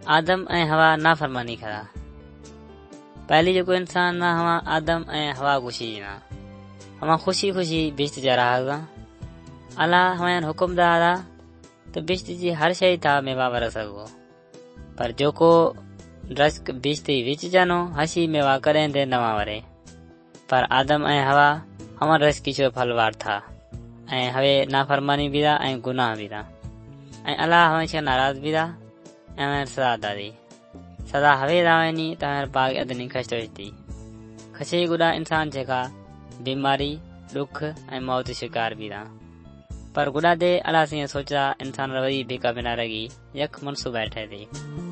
आदम ऐं हवा नाफरमानी करा। पहली जेको इंसान ना हवा आदम ऐं हवा खुशी ना हवा खुशी खुशी बिश्त जा रहा। अल्लाह हमें हुक्म दारा तो बिश्त जी हर शय था मेवा वर सको, पर जोको रस्क बिश्त विच जानो हसी मेवा करें दे नवा वरे। पर आदम ऐं हवा हम रस्की जो फलवार था ऐं हवे नाफरमानी भी था ऐं गुनाह भी था ऐं अल्लाह हमेशा नाराज भी था ऐं सदा दादी सदा हवे दावनी तहर पाग अदनी खस्ती खसे गुदा इंसान जेका बीमारी दुख ऐं मौत शिकार भी था। पर गुदा दे अल्लाह से सोचा इंसान रवई बेका बिना रगी यक मनसूबा बैठे थे।